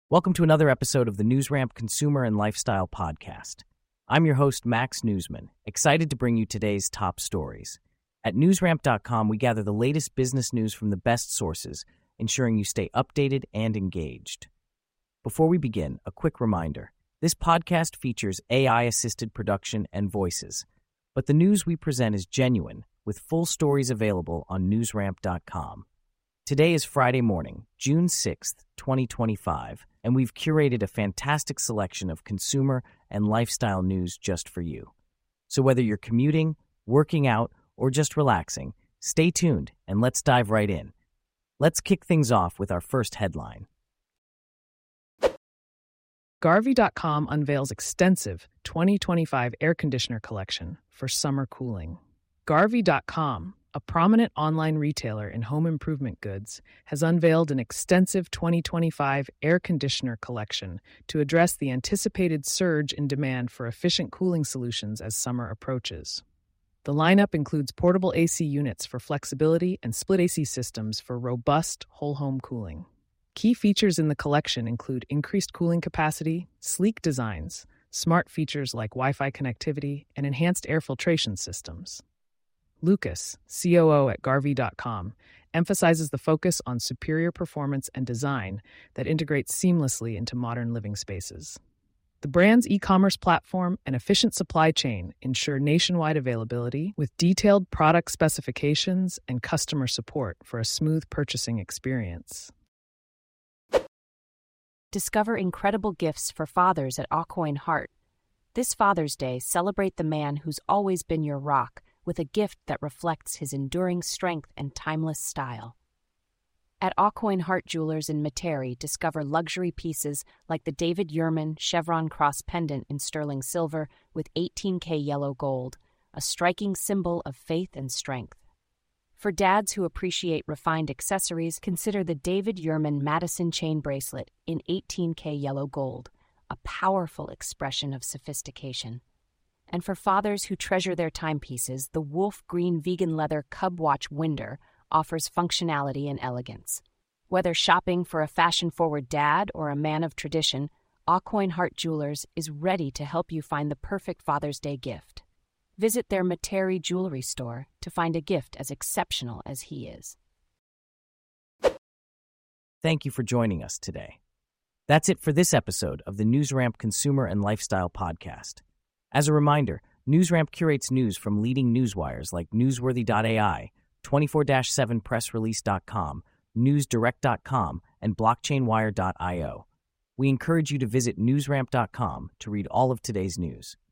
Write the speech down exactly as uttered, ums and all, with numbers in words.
Welcome to another episode of the NewsRamp Consumer and Lifestyle Podcast. I'm your host, Max Newsman, excited to bring you today's top stories. At newsramp dot com, we gather the latest business news from the best sources, ensuring you stay updated and engaged. Before we begin, a quick reminder. This podcast features A I-assisted production and voices, but the news we present is genuine, with full stories available on newsramp dot com. Today is Friday morning, June sixth, twenty twenty-five, and we've curated a fantastic selection of consumer and lifestyle news just for you. So whether you're commuting, working out, or just relaxing, stay tuned and let's dive right in. Let's kick things off with our first headline. Garvey dot com unveils extensive twenty twenty-five air conditioner collection for summer cooling. Garvey dot com, a prominent online retailer in home improvement goods, has unveiled an extensive twenty twenty-five air conditioner collection to address the anticipated surge in demand for efficient cooling solutions as summer approaches. The lineup includes portable A C units for flexibility and split A C systems for robust whole-home cooling. Key features in the collection include increased cooling capacity, sleek designs, smart features like Wi-Fi connectivity, and enhanced air filtration systems. Lucas, C O O at Garvey dot com, emphasizes the focus on superior performance and design that integrates seamlessly into modern living spaces. The brand's e-commerce platform and efficient supply chain ensure nationwide availability with detailed product specifications and customer support for a smooth purchasing experience. Discover incredible gifts for fathers at Aucoin Hart. This Father's Day, celebrate the man who's always been your rock with a gift that reflects his enduring strength and timeless style. At Aucoin Hart Jewelers in Metairie, discover luxury pieces like the David Yurman Chevron Cross pendant in sterling silver with eighteen K yellow gold, a striking symbol of faith and strength. For dads who appreciate refined accessories, consider the David Yurman Madison chain bracelet in eighteen K yellow gold, a powerful expression of sophistication. And for fathers who treasure their timepieces, the Wolf Green Vegan Leather Cub Watch Winder offers functionality and elegance. Whether shopping for a fashion-forward dad or a man of tradition, Aucoin Hart Jewelers is ready to help you find the perfect Father's Day gift. Visit their Metairie jewelry store to find a gift as exceptional as he is. Thank you for joining us today. That's it for this episode of the NewsRamp Consumer and Lifestyle Podcast. As a reminder, NewsRamp curates news from leading newswires like newsworthy dot A I, twenty-four seven press release dot com, news direct dot com, and blockchain wire dot io. We encourage you to visit newsramp dot com to read all of today's news.